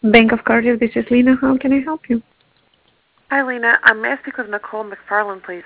Bank of Cardiff, this is Lena. How can I help you? Hi, Lena. May I speak with Nicole McFarland, please?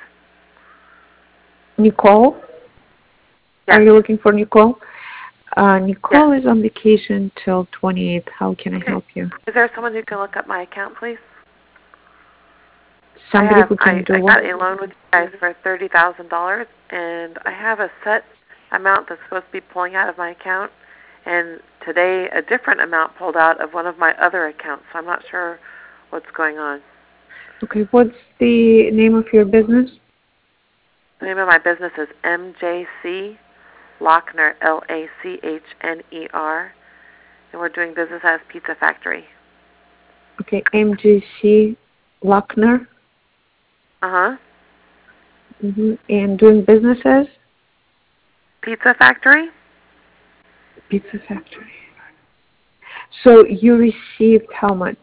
Nicole? Are Yes. you looking for Nicole? Yes. Nicole is on vacation till 28th. How can I Okay. help you? Is there someone who can look up my account, please? Somebody who can do I what? got a loan with you guys for $30,000, and I have a set amount that's supposed to be pulling out of my account, and today a different amount pulled out of one of my other accounts, so I'm not sure what's going on. Okay, what's the name of your business? The name of my business is MJC Lochner, Lachner, and we're doing business as Pizza Factory. Okay, MJC Lochner. Uh-huh. And doing business as? Pizza Factory? Pizza Factory. So you received how much?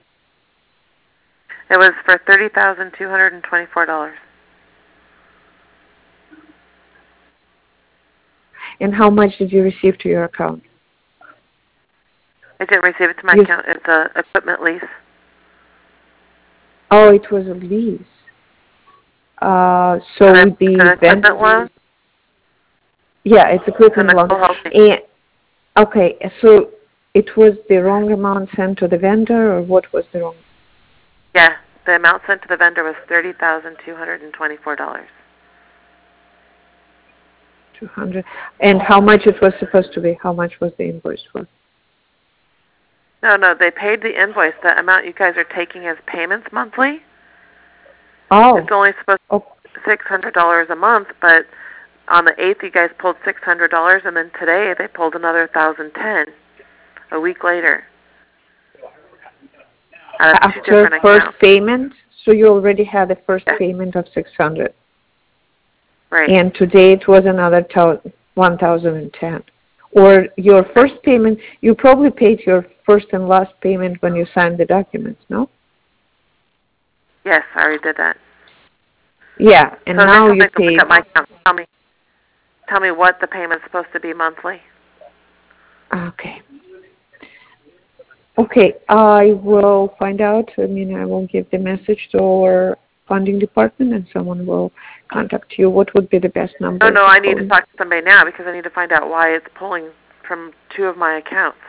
It was for $30,224. And how much did you receive to your account? I didn't receive it to my You, account. It's a equipment lease. oh, it was a lease. So So it's an the vendor. equipment loan. Yeah, it's So equipment loan. Nicole helped me. And, okay, so it was the wrong amount sent to the vendor, or what was the wrong? Yeah, the amount sent to the vendor was $30,224. 200. And how much it was supposed to be? How much was the invoice for? No, they paid the invoice. The amount you guys are taking as payments monthly. Oh. It's only supposed Oh, to be $600 a month, but on the 8th you guys pulled $600, and then today they pulled another $1,010 a week later out of two after different first accounts. payment, so you already had the first Yeah. payment of 600, Right. and today it was another 1,010. Or your first payment, you probably paid your first and last payment when you signed the documents, no? Yes, I already did that. Yeah, and So they now told you me to look paid. up my account. Tell me what the payment's supposed to be monthly. Okay. Okay, I will find out. I mean, I will give the message to our funding department, and someone will contact you. What would be the best number No, to I need call to you? talk to somebody now because I need to find out why it's pulling from two of my accounts.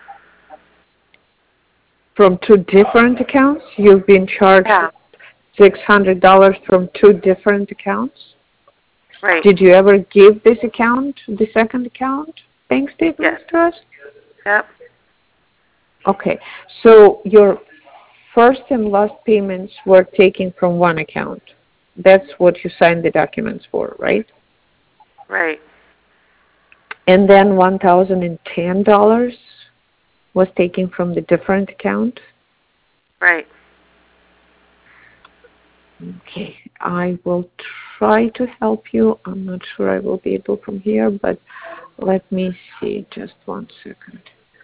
From two different accounts? You've been charged Yeah. $600 from two different accounts? Right. Did you ever give this account, the second account, bank statements Yes. to us? Yep. Okay, so your first and last payments were taken from one account. That's what you signed the documents for, right? Right. And then $1,010 was taken from the different account? Right. Okay, I will try to help you. I'm not sure I will be able from here, but let me see. Just 1 second.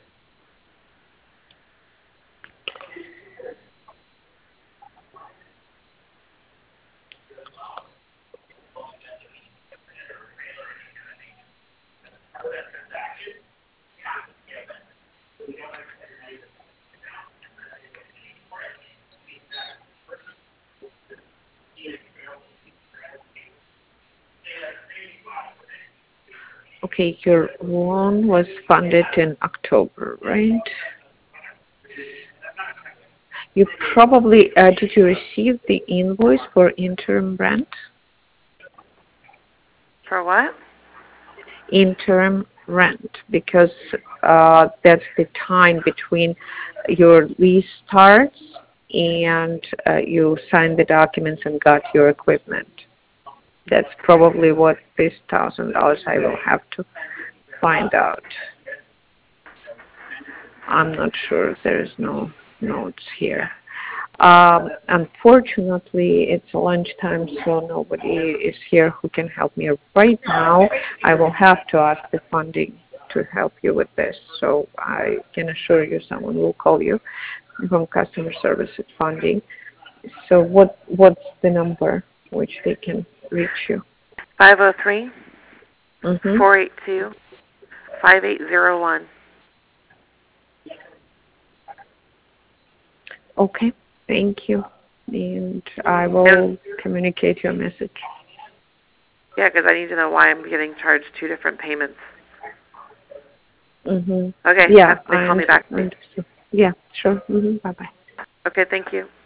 Okay, your loan was funded in October, right? You probably, did you receive the invoice for interim rent? For what? Interim rent, because that's the time between your lease starts and you sign the documents and got your equipment. That's probably what this $1,000 I will have to find out. I'm not sure. There's no notes here. Unfortunately, it's lunchtime, so nobody is here who can help me right now. I will have to ask the funding to help you with this. So I can assure you someone will call you from customer service at funding. So what's the number which they can reach you? 503 Mm-hmm. 482 5801. Okay, thank you. And I will And, communicate your message. yeah, because I need to know why I'm getting charged 2 different payments. Mm-hmm. Okay, Yeah, then I call me back. understand. Yeah, sure. Mm-hmm. Bye-bye. Okay, thank you.